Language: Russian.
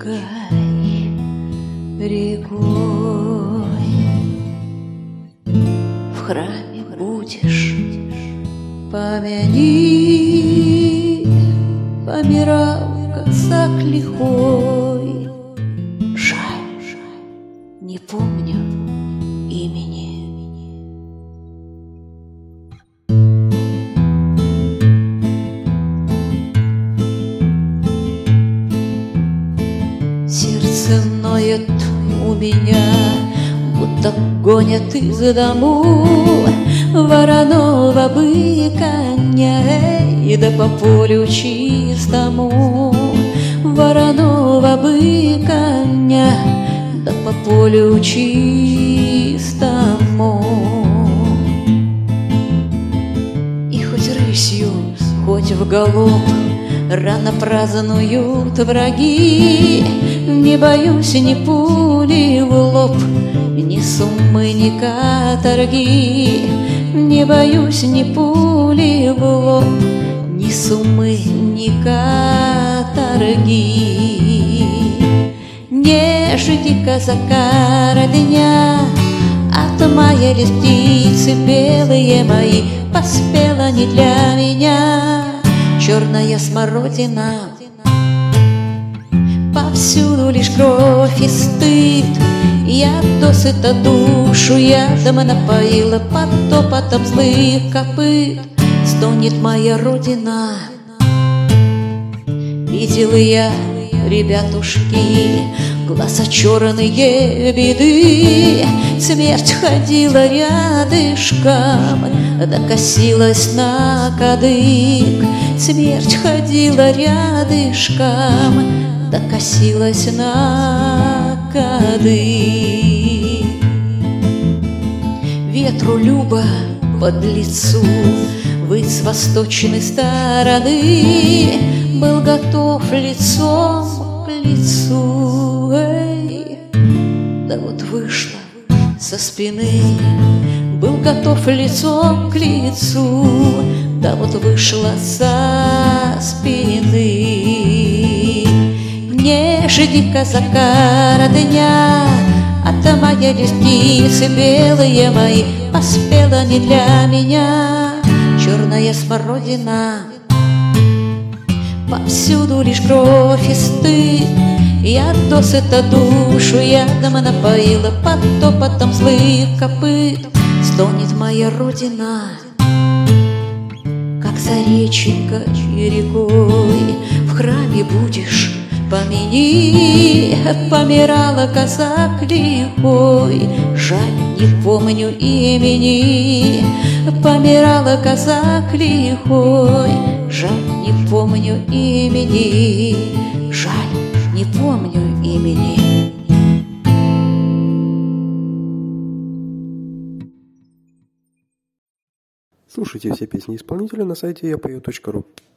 текай рекой. В храме будешь, помяни, помирал казак лихой. Жаль, не помню имени. Сердце ноет у меня, будто гонят из дому вороного быканя, и да по полю чистому вороного быканя, да по полю чистому. И хоть рысью, хоть вголоб рано празднуют враги, не боюсь ни пули в лоб, ни суммы, ни каторги. Не боюсь ни пули в лоб, ни суммы, ни каторги. Не жди казака родня, отмаяли птицы белые мои, поспела не для меня черная смородина. Повсюду лишь кровь и стыд, я досыта душу ядом напоила, под топотом злых копыт стонет моя родина. Видел я, ребятушки, глаза черные беды, смерть ходила рядышком, да косилась на кадык. Смерть ходила рядышком, да косилась на кадык. Ветру любо под лицу выть с восточной стороны, был готов лицом к лицу. Эй, да вот вышла со спины, был готов лицом к лицу, да вот вышла со спины. Не жди казака родня, отмаяли птицы белые мои, поспела не для меня черная смородина. Повсюду лишь кровь и стыд, я досыта душу ядом напоила, под топотом злых копыт стонет моя родина. Как зареченька рекой в храме будешь, помяни, помирала казак лихой. Жаль, не помню имени, помирала казак лихой. Жаль, не помню имени, жаль, не помню имени. Слушайте все песни исполнителя на сайте yapою.ru.